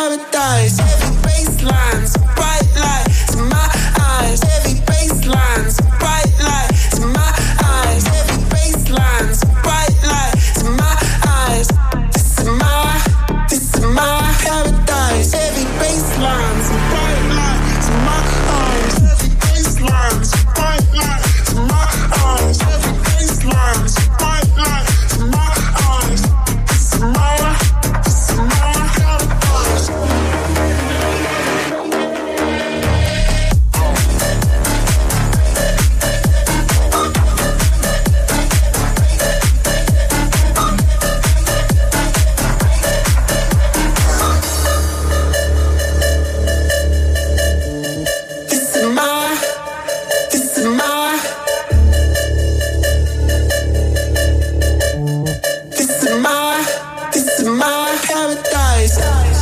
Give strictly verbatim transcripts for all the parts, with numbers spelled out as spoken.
paradise. Heavy baselines, bright lights in my eyes. Heavy baselines, bright lights in my eyes. Heavy baselines, bright lights in my eyes. This is my, this is my paradise. Heavy baselines, bright lights in my eyes. Heavy baselines, bright lights in my eyes. Heavy baselines, bright lights in my eyes. This is my, this is my paradise. This is my, this is my, this is my, this is my paradise.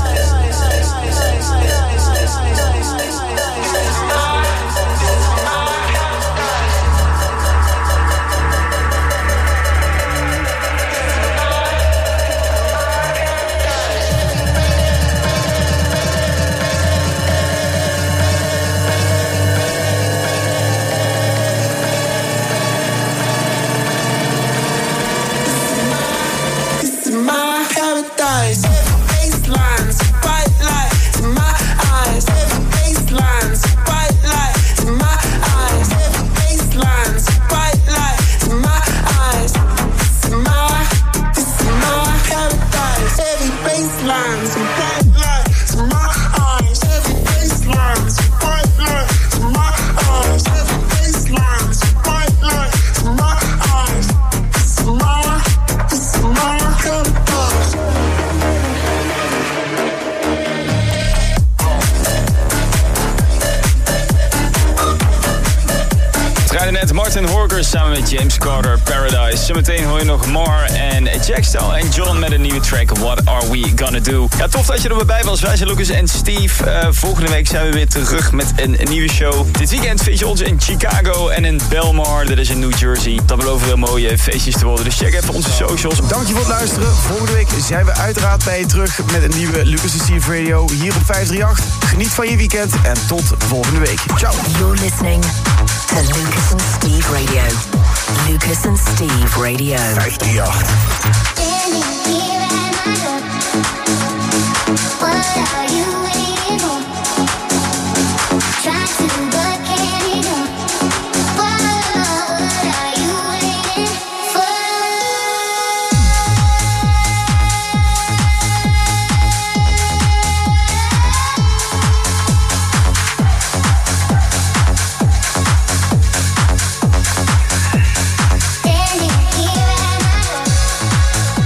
This is my paradise. Heavy baselines, bright lights in my eyes. Heavy baselines, bright lights in my eyes. Heavy baselines, bright lights in my eyes. This is my, this is my paradise. Heavy baselines and bright lights in my eyes. Heavy baselines, bright lights in my eyes. Heavy baselines, bright lights in my eyes. This is my, this is my paradise. Draaide net Martin Horker samen met James Carter, Paradise. Zometeen hoor je nog Mar en Jack Style en John met een nieuwe track, What Are We Gonna Do. Ja, tof dat je er weer bij was. Wij zijn Lucas en Steve. Uh, volgende week zijn we weer terug met een, een nieuwe show. Dit weekend vind je ons in Chicago en in Belmar. Dat is in New Jersey. Dat beloven heel mooie feestjes te worden. Dus check even onze socials. Dank je voor het luisteren. Volgende week zijn we uiteraard bij je terug met een nieuwe Lucas en Steve Radio hier op vijf drie acht. Geniet van je weekend en tot volgende week. Ciao. You're listening to Lucas and Steve Radio. Lucas and Steve Radio. vijf drie acht. What are you waiting for? Try to, but can't ignore. What are you waiting for? Standing here at my door.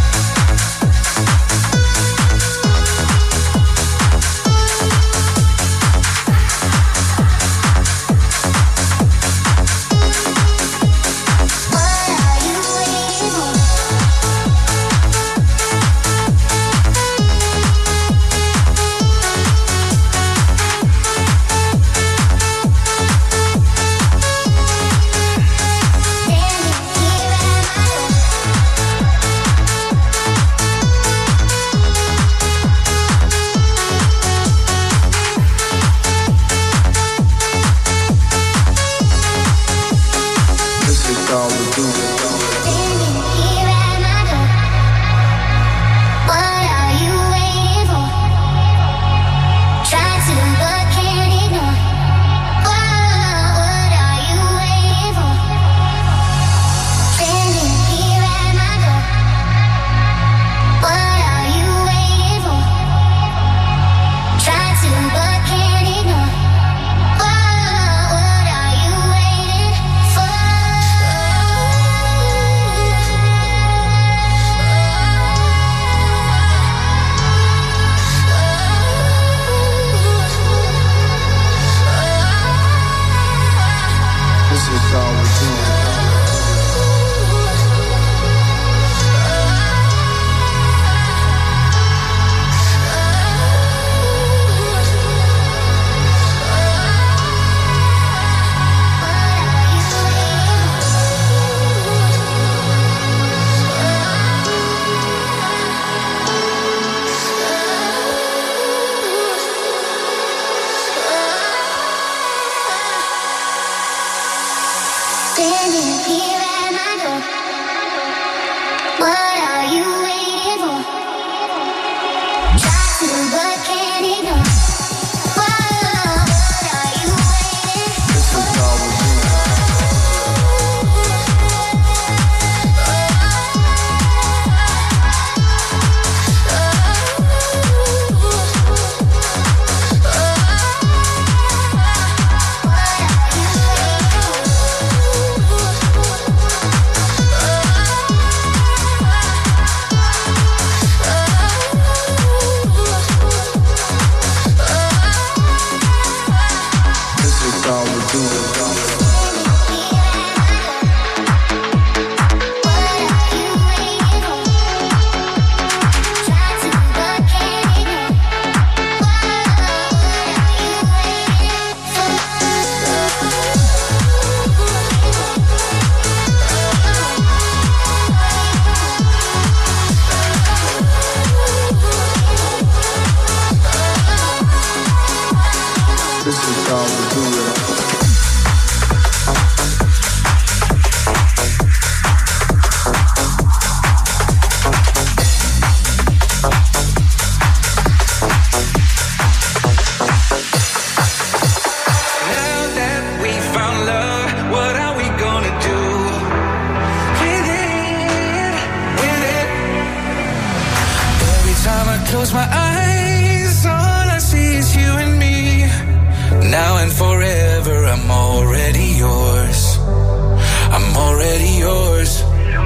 close my eyes, all I see is you and me. Now and forever, I'm already yours. I'm already yours.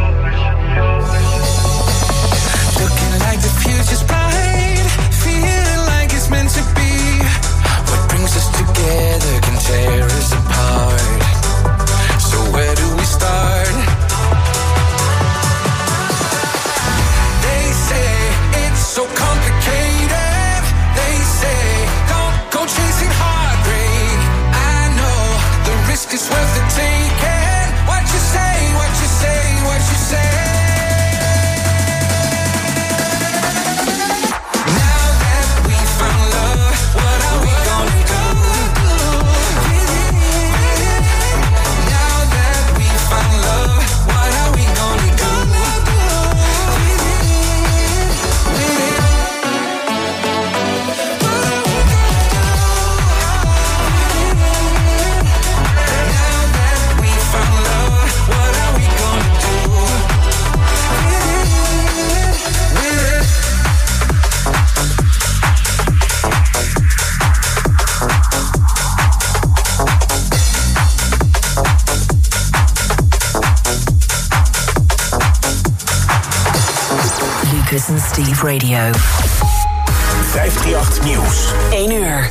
Looking like the future's bright, feeling like it's meant to be. What brings us together can tear us apart. So where do we start? They say it's so complicated. They say don't go chasing heartbreak. I know the risk is worth the taking. What you say, what you say, what you say. Now that we found love, what are we gonna do? Now that we found love, what are we gonna do? Lucas en Steve Radio. vijfdrieënachtig Nieuws. één uur.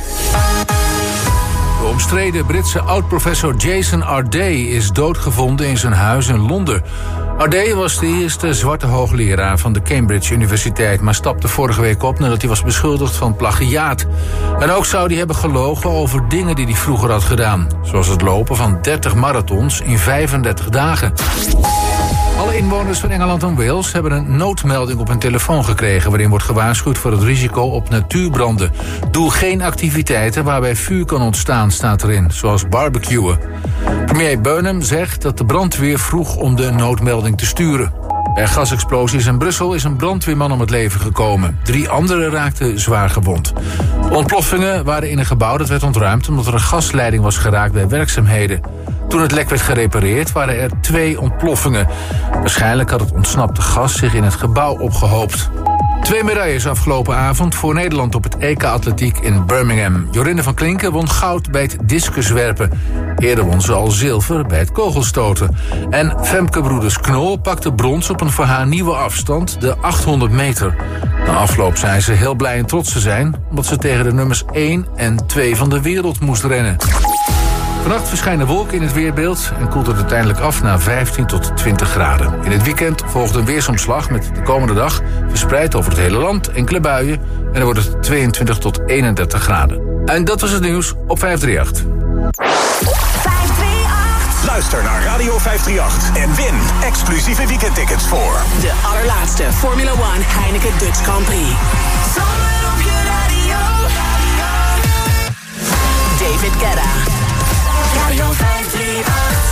De omstreden Britse oud-professor Jason Arday is doodgevonden in zijn huis in Londen. Arday was de eerste zwarte hoogleraar van de Cambridge Universiteit, maar stapte vorige week op nadat hij was beschuldigd van plagiaat. En ook zou hij hebben gelogen over dingen die hij vroeger had gedaan, zoals het lopen van dertig marathons in vijfendertig dagen. Alle inwoners van Engeland en Wales hebben een noodmelding op hun telefoon gekregen, waarin wordt gewaarschuwd voor het risico op natuurbranden. Doe geen activiteiten waarbij vuur kan ontstaan, staat erin, zoals barbecuen. Premier Burnham zegt dat de brandweer vroeg om de noodmelding te sturen. Bij gasexplosies in Brussel is een brandweerman om het leven gekomen. Drie anderen raakten zwaar gewond. De ontploffingen waren in een gebouw dat werd ontruimd omdat er een gasleiding was geraakt bij werkzaamheden. Toen het lek werd gerepareerd waren er twee ontploffingen. Waarschijnlijk had het ontsnapte gas zich in het gebouw opgehoopt. Twee medailles afgelopen avond voor Nederland op het E K Atletiek in Birmingham. Jorinde van Klinken won goud bij het discuswerpen. Eerder won ze al zilver bij het kogelstoten. En Femke Broeders-Knol pakte brons op een voor haar nieuwe afstand, de achthonderd meter. Na afloop zei ze heel blij en trots te zijn, omdat ze tegen de nummers één en twee van de wereld moest rennen. Vannacht verschijnen wolken in het weerbeeld en koelt het uiteindelijk af naar vijftien tot twintig graden. In het weekend volgt een weersomslag met de komende dag verspreid over het hele land enkele buien en dan wordt het tweeëntwintig tot eenendertig graden. En dat was het nieuws op vijfhonderdachtendertig. Luister naar Radio vijfhonderdachtendertig en win exclusieve weekendtickets voor de allerlaatste Formula One Heineken Dutch Grand Prix. Zomer op je radio. David Guetta. Radio vijfhonderdachtendertig.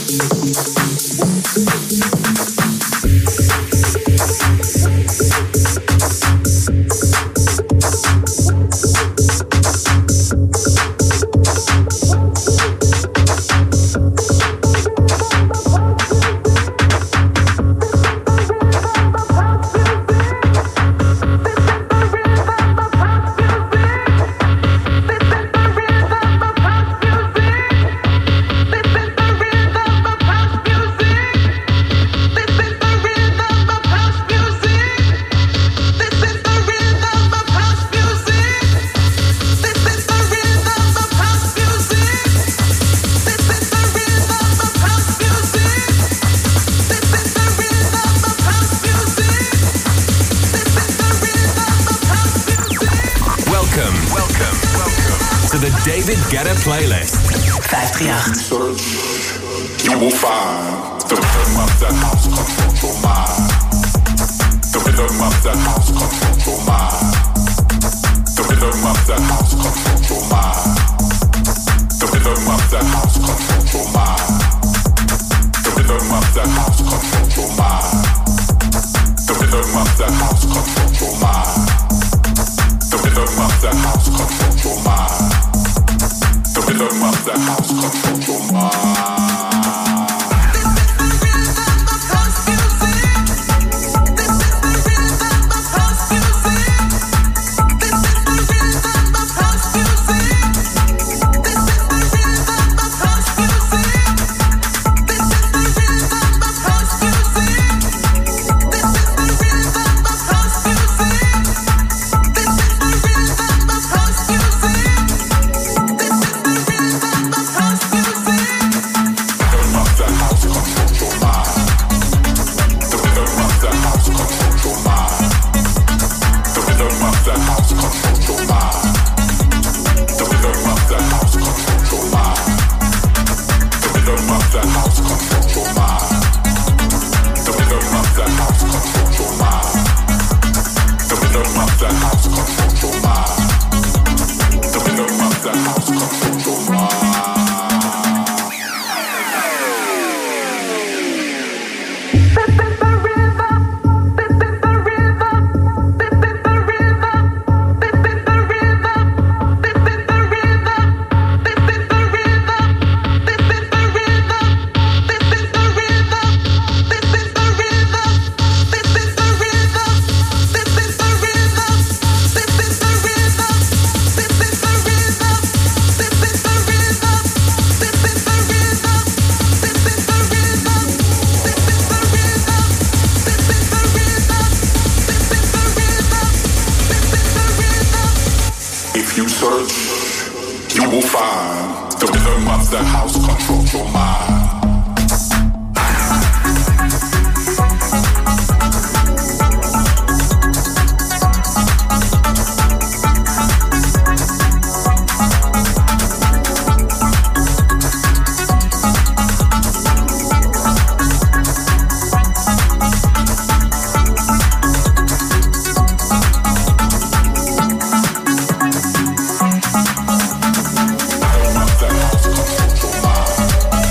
David Guetta playlist. vijf drie acht. Search, you will find the rhythm of the house control your mind. The rhythm of the house control your mind. The rhythm of the house control your mind. The rhythm of the house control your mind. The rhythm of the house control your mind. The rhythm of the house control your mind. The rhythm of the house control your mind. The rhythm of the house control your mind. The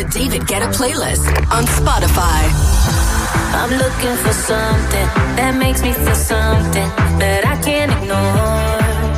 David Guetta playlist on Spotify. I'm looking for something that makes me feel something that I can't ignore.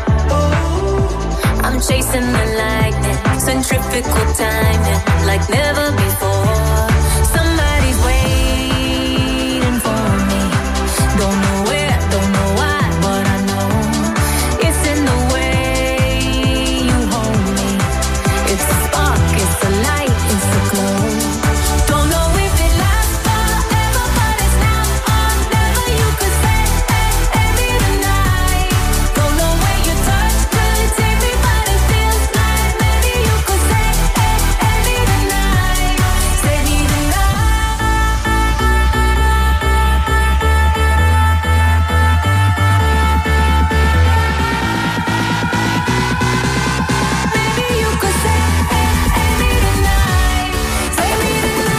I'm chasing the lightning, centrifugal timing, like never before. Somebody's waiting for me. Don't know where, don't know why, but I know it's in the way you hold me. It's a spark, it's a light, it's a glow. Don't know if it lasts forever, but it's now or never. You could say, hey, hey, me tonight. Don't know where your touch could take me, but it feels like maybe you could say, hey, hey, me tonight. Say me Maybe you could say, hey, hey, me tonight. Say me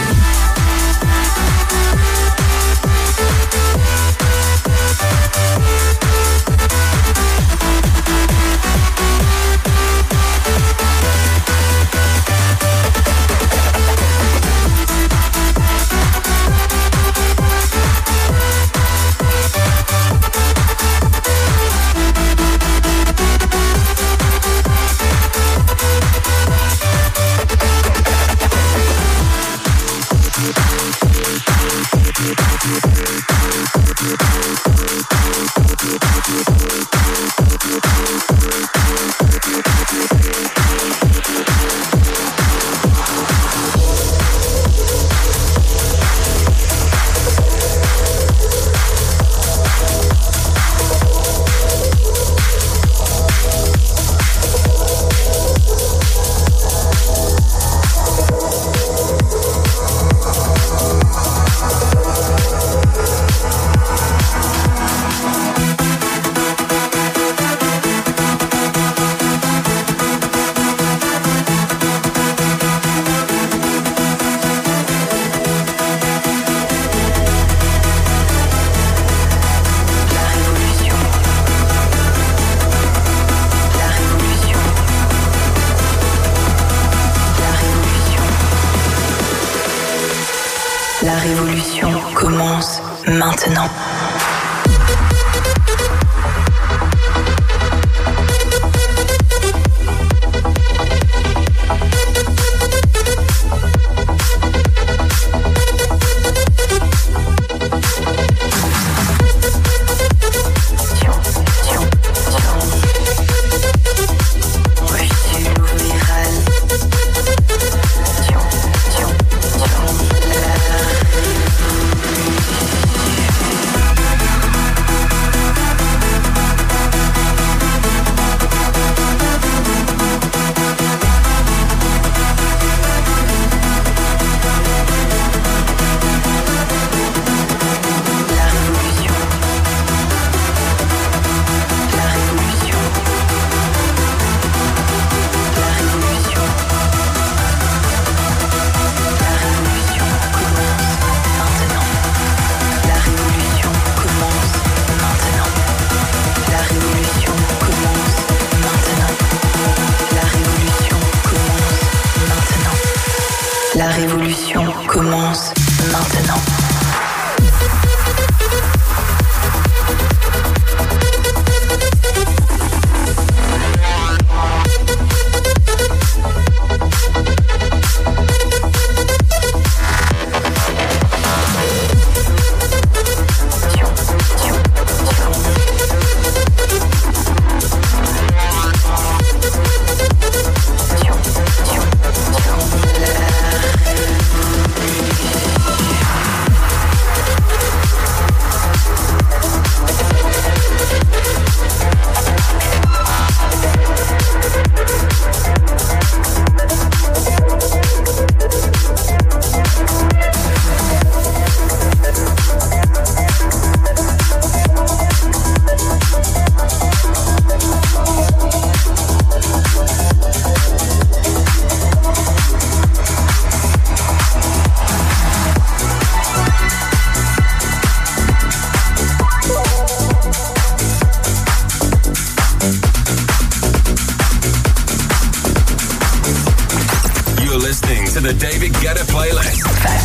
La révolution commence maintenant. La révolution commence maintenant.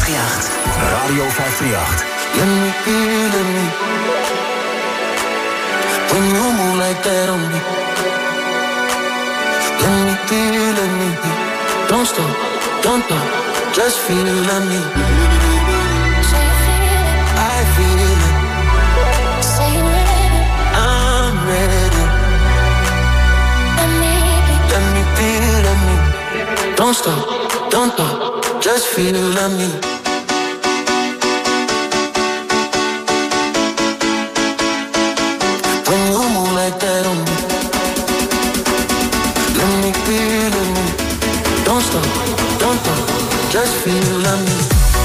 vijfhonderdachttien. Radio vijfhonderdachttien. Let me feel, let me. When you move like that on me. Let me feel, let me. Don't stop, don't stop, just feel, let me. I feel it. I'm ready. Let me feel, let me. Don't stop, don't stop, just feel, let me. When you move like that on me. Let me feel, let me. Don't stop, don't stop, just feel, let me.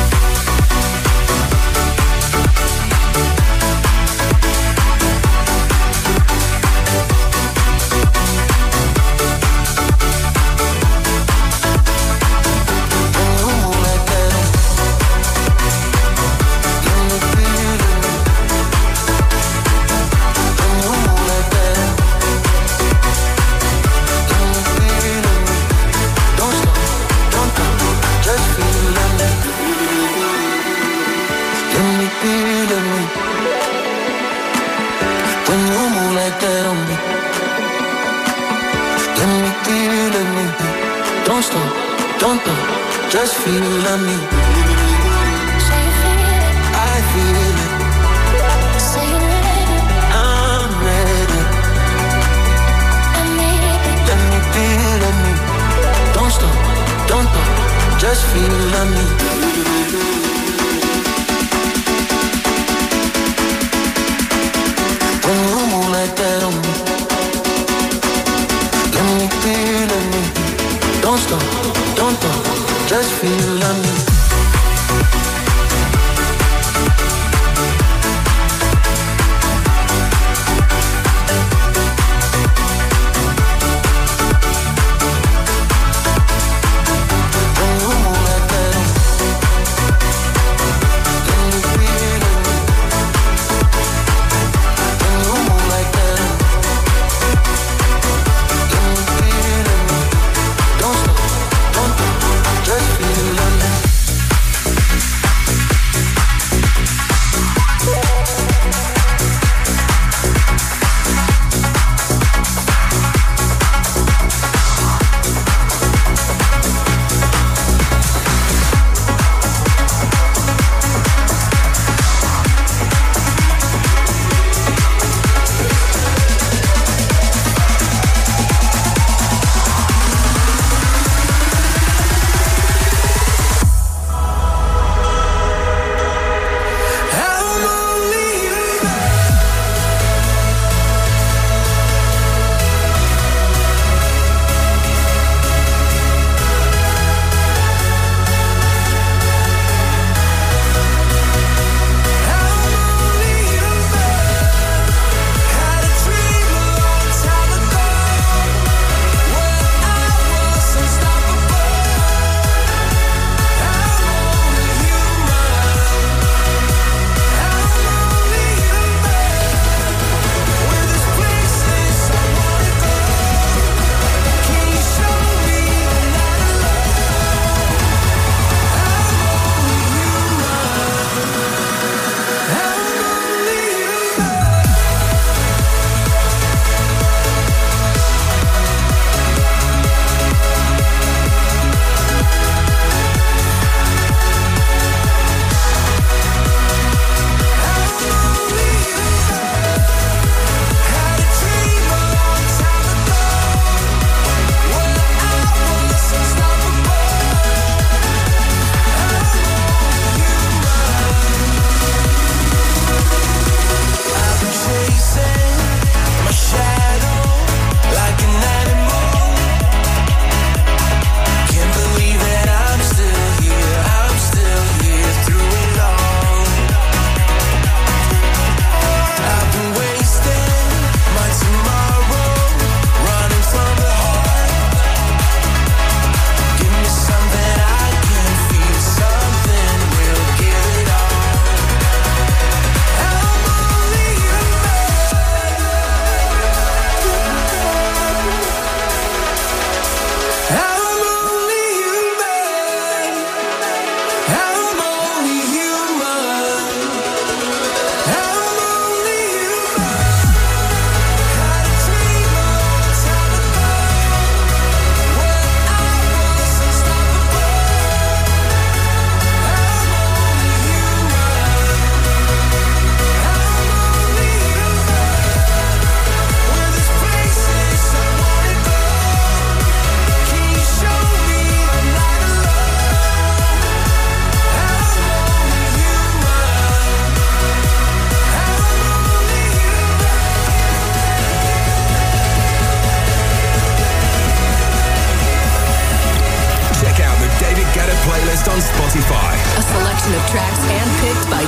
Just feel, let me. I feel it. I'm ready. Let me feel, let me. Don't stop, don't stop. Just feel, let me. When you move like that on me. Let me feel, let me. Don't stop, don't stop. Just feel, let me.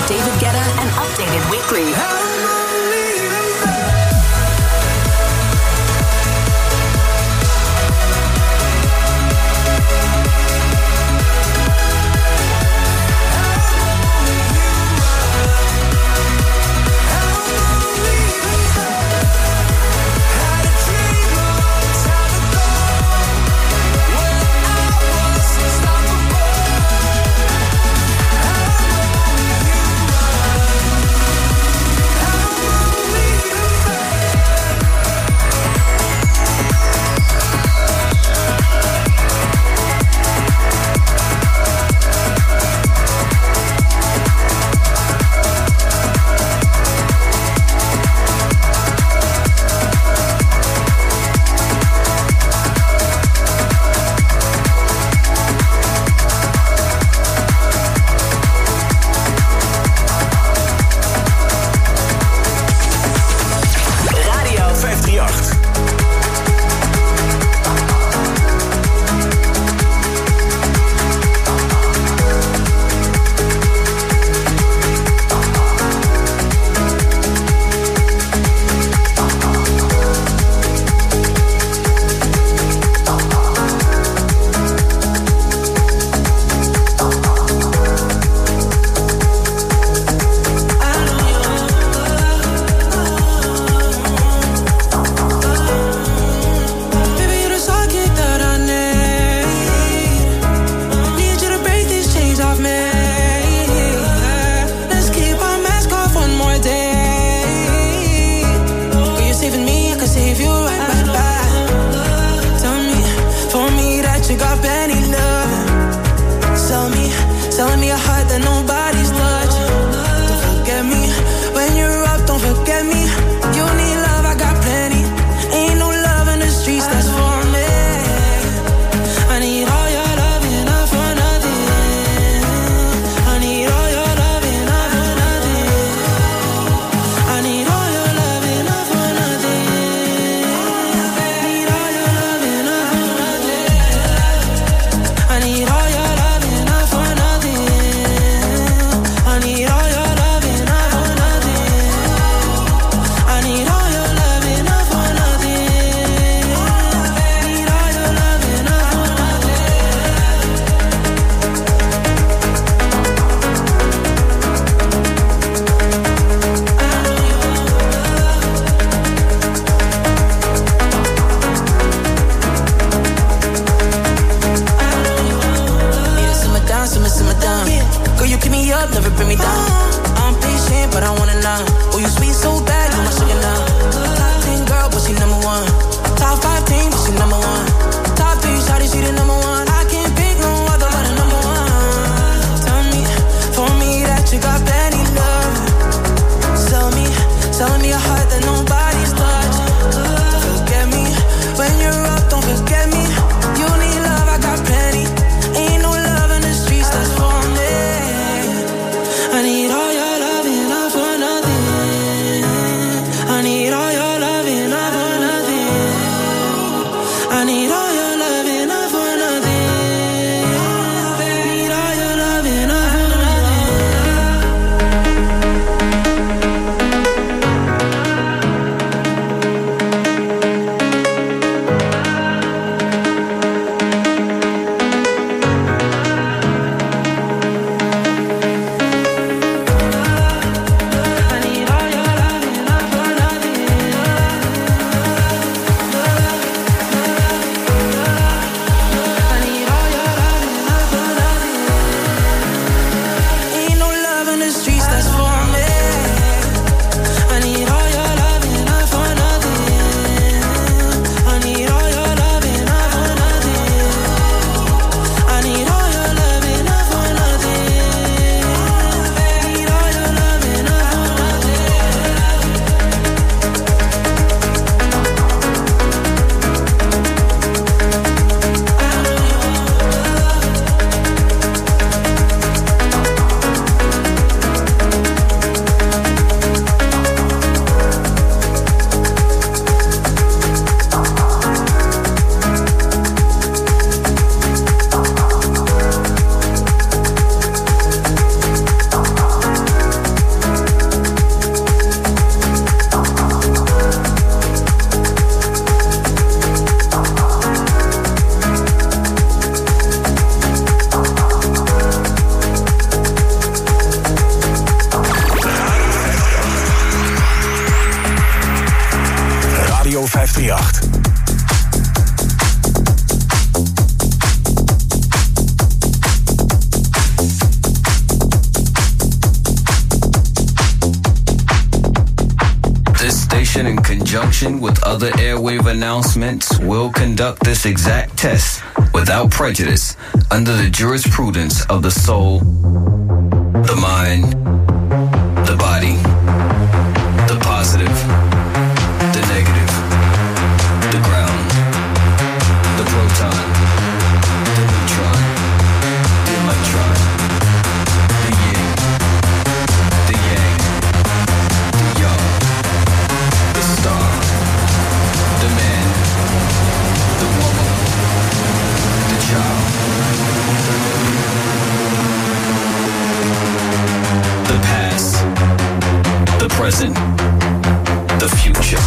David Guetta and Updated Weekly. I need all your love and not for nothing. vijfdrieënhalf. This station, in conjunction with other airwave announcements, will conduct this exact test without prejudice under the jurisprudence of the soul, the mind, the body, the positive, the negative, the ground, the proton, the neutron, the electron, the yin, the yang, the yang, the star, the man, the woman, the child, the past, the present, the future.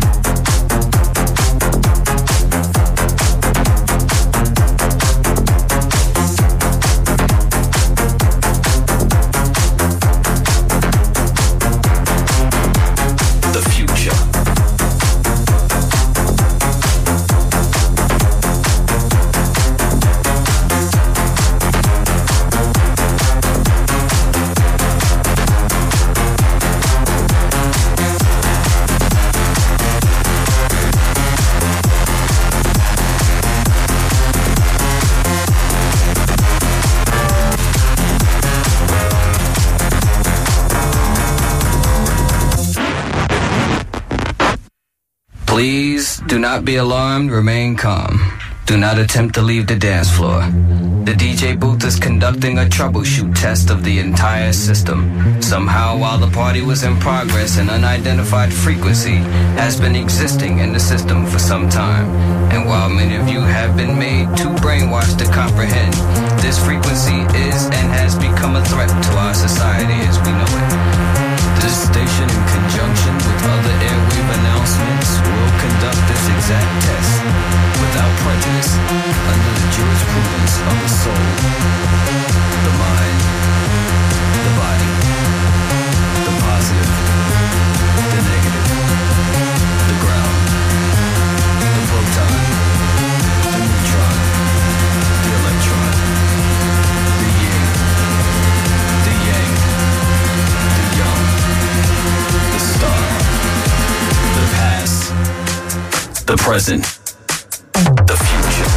Please do not be alarmed, remain calm. Do not attempt to leave the dance floor. The D J booth is conducting a troubleshoot test of the entire system. Somehow, while the party was in progress, an unidentified frequency has been existing in the system for some time. And while many of you have been made too brainwashed to comprehend, this frequency is and has become a threat to our society as we know it. This station, in conjunction with other airwave announcements, will conduct this exact test without prejudice under the jurisprudence of the soul, the mind, the body, the positive, the negative, the ground, the proton, the neutron, the electron, the yin, the yang, the yang, the star, the past, the present, the future.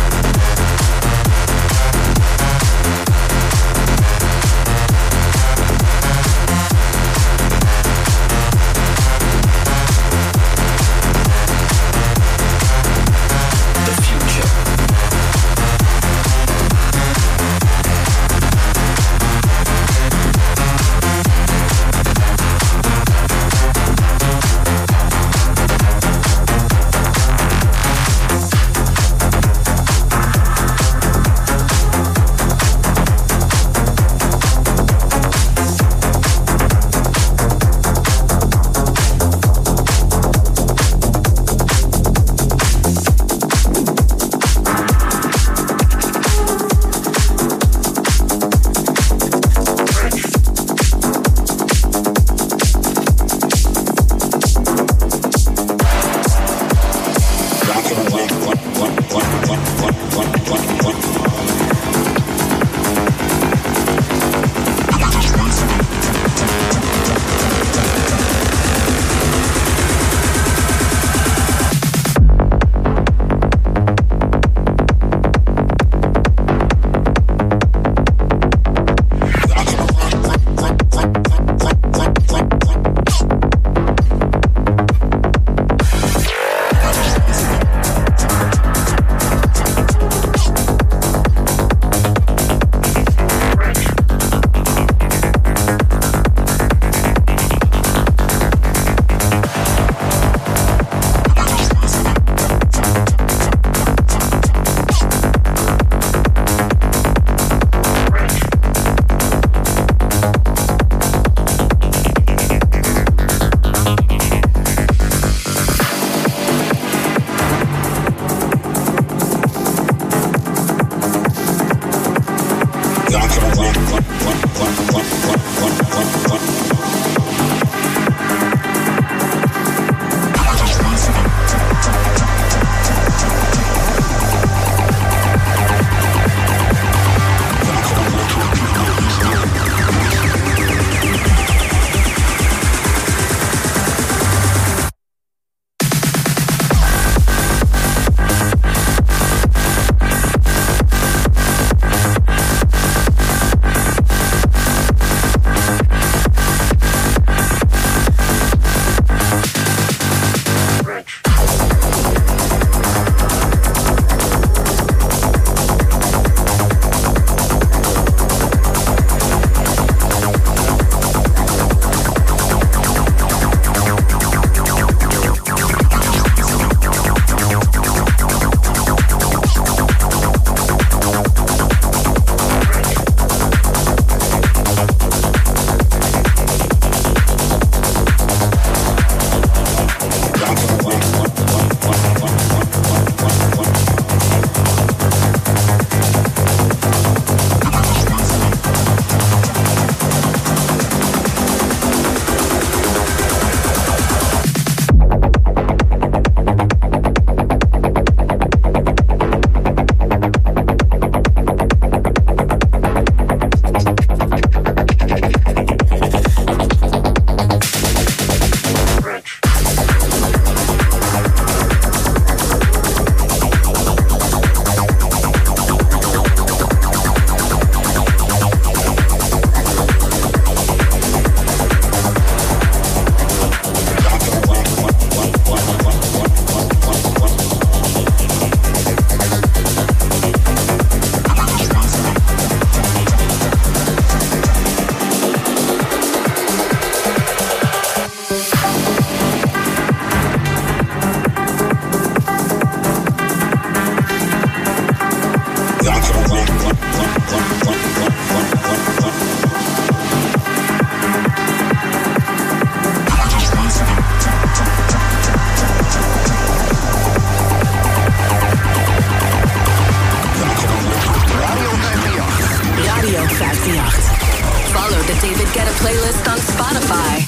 playlist on Spotify.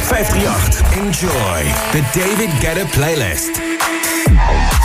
vijf drie acht. Enjoy the David Guetta playlist.